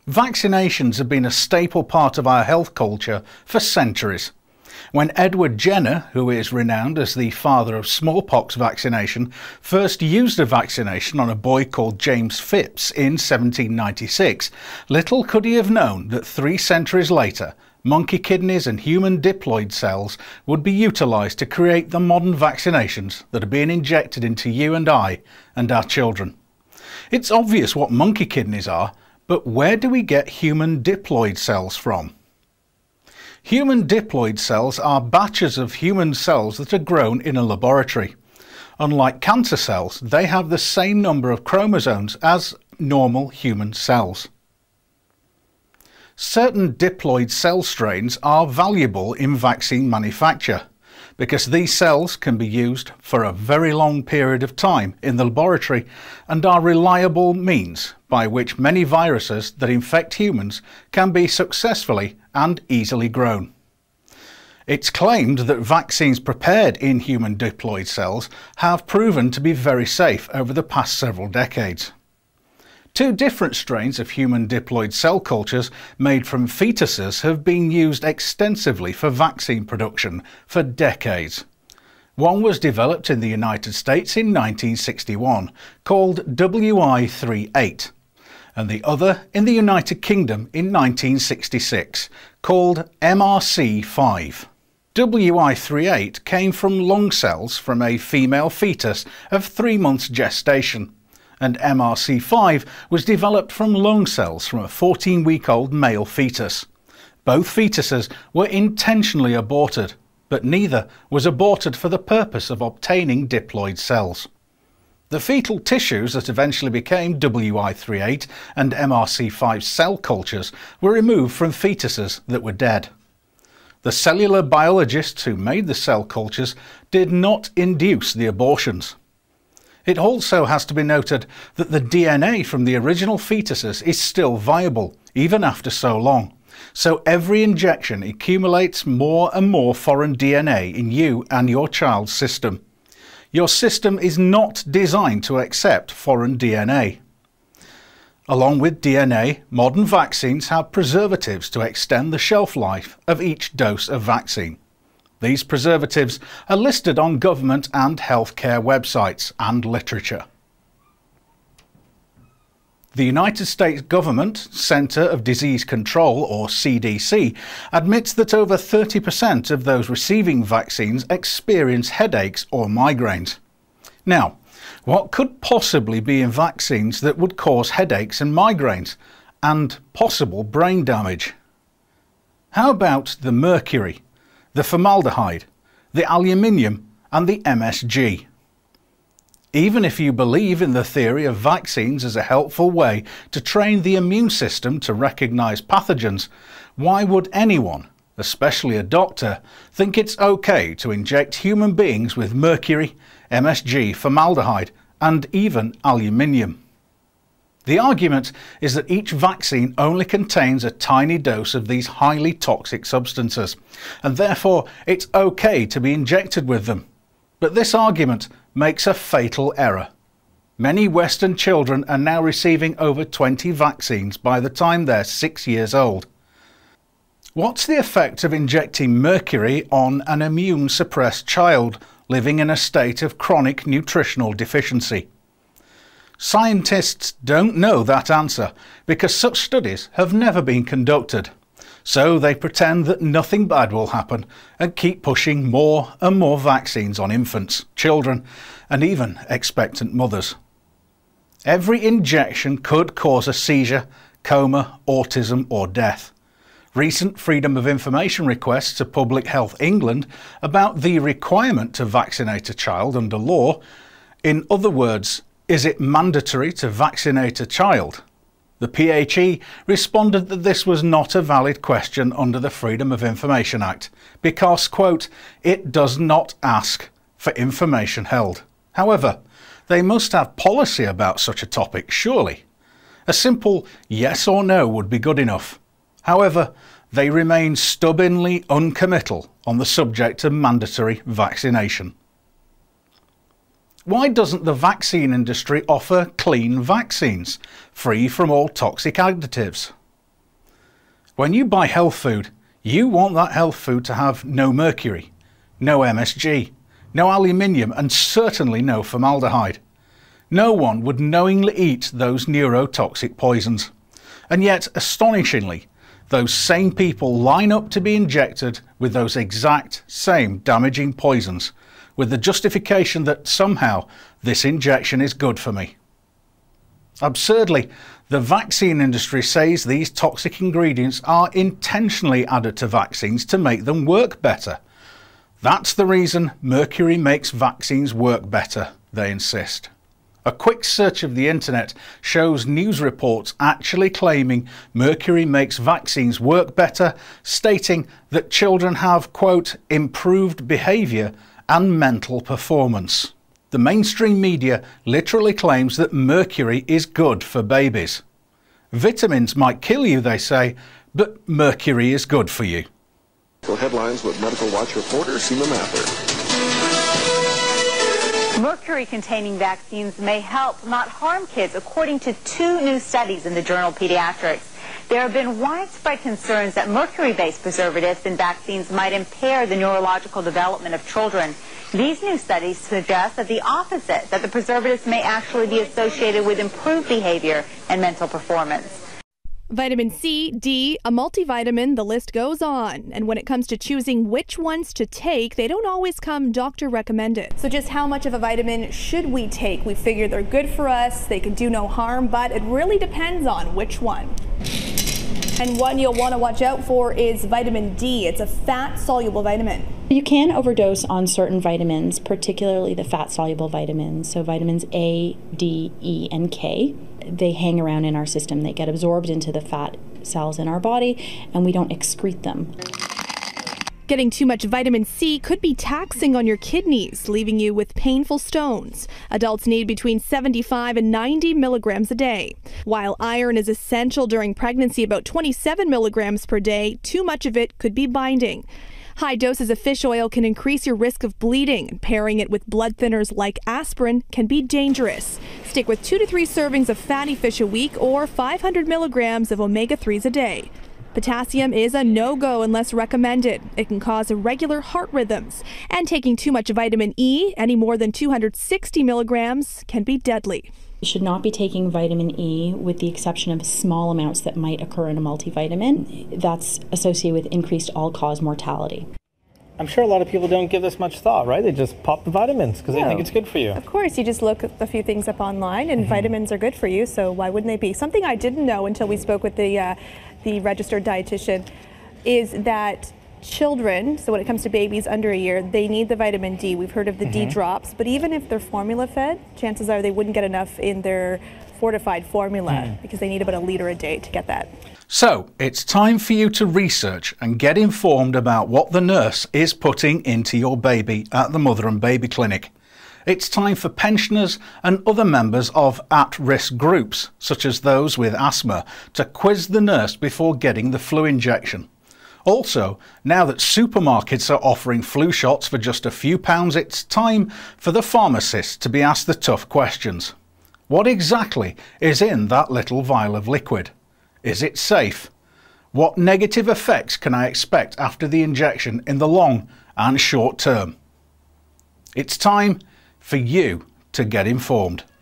Vaccinations have been a staple part of our health culture for centuries. When Edward Jenner, who is renowned as the father of smallpox vaccination, first used a vaccination on a boy called James Phipps in 1796, little could he have known that 3 centuries later, monkey kidneys and human diploid cells would be utilised to create the modern vaccinations that are being injected into you and I and our children. It's obvious what monkey kidneys are, but where do we get human diploid cells from? Human diploid cells are batches of human cells that are grown in a laboratory. Unlike cancer cells, they have the same number of chromosomes as normal human cells. Certain diploid cell strains are valuable in vaccine manufacture because these cells can be used for a very long period of time in the laboratory and are reliable means by which many viruses that infect humans can be successfully and easily grown. It's claimed that vaccines prepared in human diploid cells have proven to be very safe over the past several decades. 2 different strains of human diploid cell cultures made from fetuses have been used extensively for vaccine production for decades. One was developed in the United States in 1961, called WI38, and the other in the United Kingdom in 1966, called MRC5. WI38 came from lung cells from a female fetus of 3 months gestation, and MRC5 was developed from lung cells from a 14-week-old male fetus. Both fetuses were intentionally aborted, but neither was aborted for the purpose of obtaining diploid cells. The fetal tissues that eventually became WI38 and MRC5 cell cultures were removed from fetuses that were dead. The cellular biologists who made the cell cultures did not induce the abortions. It also has to be noted that the DNA from the original fetuses is still viable, even after so long. So every injection accumulates more and more foreign DNA in you and your child's system. Your system is not designed to accept foreign DNA. Along with DNA, modern vaccines have preservatives to extend the shelf life of each dose of vaccine. These preservatives are listed on government and healthcare websites and literature. The United States Government Center of Disease Control, or CDC, admits that over 30% of those receiving vaccines experience headaches or migraines. Now, what could possibly be in vaccines that would cause headaches and migraines and possible brain damage? How about the mercury, the formaldehyde, the aluminium and the MSG? Even if you believe in the theory of vaccines as a helpful way to train the immune system to recognise pathogens, why would anyone, especially a doctor, think it's okay to inject human beings with mercury, MSG, formaldehyde and even aluminium? The argument is that each vaccine only contains a tiny dose of these highly toxic substances, and therefore it's okay to be injected with them. But this argument makes a fatal error. Many Western children are now receiving over 20 vaccines by the time they're 6 years old. What's the effect of injecting mercury on an immune-suppressed child living in a state of chronic nutritional deficiency? Scientists don't know that answer because such studies have never been conducted. So they pretend that nothing bad will happen and keep pushing more and more vaccines on infants, children, and even expectant mothers. Every injection could cause a seizure, coma, autism, or death. Recent Freedom of Information requests to Public Health England about the requirement to vaccinate a child under law, in other words, is it mandatory to vaccinate a child? The PHE responded that this was not a valid question under the Freedom of Information Act because, quote, it does not ask for information held. However, they must have policy about such a topic, surely. A simple yes or no would be good enough. However, they remain stubbornly uncommittal on the subject of mandatory vaccination. Why doesn't the vaccine industry offer clean vaccines, free from all toxic additives? When you buy health food, you want that health food to have no mercury, no MSG, no aluminium, and certainly no formaldehyde. No one would knowingly eat those neurotoxic poisons. And yet, astonishingly, those same people line up to be injected with those exact same damaging poisons, with the justification that somehow this injection is good for me. Absurdly, the vaccine industry says these toxic ingredients are intentionally added to vaccines to make them work better. That's the reason mercury makes vaccines work better, they insist. A quick search of the internet shows news reports actually claiming mercury makes vaccines work better, stating that children have, quote, improved behaviour and mental performance. The mainstream media literally claims that mercury is good for babies. Vitamins might kill you, they say, but mercury is good for you. Headlines with Medical Watch reporter Seema Mather. Mercury-containing vaccines may help, not harm kids, according to 2 new studies in the journal Pediatrics. There have been widespread concerns that mercury-based preservatives in vaccines might impair the neurological development of children. These new studies suggest that the opposite, that the preservatives may actually be associated with improved behavior and mental performance. Vitamin C, D, a multivitamin, the list goes on. And when it comes to choosing which ones to take, they don't always come doctor recommended. So just how much of a vitamin should we take? We figure they're good for us, they can do no harm, but it really depends on which one. And one you'll want to watch out for is vitamin D. It's a fat-soluble vitamin. You can overdose on certain vitamins, particularly the fat-soluble vitamins, so vitamins A, D, E, and K. They hang around in our system. They get absorbed into the fat cells in our body, and we don't excrete them. Getting too much vitamin C could be taxing on your kidneys, leaving you with painful stones. Adults need between 75 and 90 milligrams a day. While iron is essential during pregnancy, about 27 milligrams per day, too much of it could be binding. High doses of fish oil can increase your risk of bleeding, and pairing it with blood thinners like aspirin can be dangerous. Stick with 2 to 3 servings of fatty fish a week or 500 milligrams of omega-3s a day. Potassium is a no-go unless recommended. It can cause irregular heart rhythms. And taking too much vitamin E, any more than 260 milligrams, can be deadly. You should not be taking vitamin E with the exception of small amounts that might occur in a multivitamin. That's associated with increased all-cause mortality. I'm sure a lot of people don't give this much thought, right? They just pop the vitamins because they think it's good for you. Of course, you just look a few things up online and vitamins are good for you, so why wouldn't they be? Something I didn't know until we spoke with the registered dietitian is that children, so when it comes to babies under a year, they need the vitamin D. We've heard of the D drops, but even if they're formula fed, chances are they wouldn't get enough in their fortified formula because they need about 1 liter a day to get that. So it's time for you to research and get informed about what the nurse is putting into your baby at the Mother and Baby Clinic. It's time for pensioners and other members of at-risk groups, such as those with asthma, to quiz the nurse before getting the flu injection. Also, now that supermarkets are offering flu shots for just a few pounds, it's time for the pharmacist to be asked the tough questions. What exactly is in that little vial of liquid? Is it safe? What negative effects can I expect after the injection in the long and short term? It's time for you to get informed.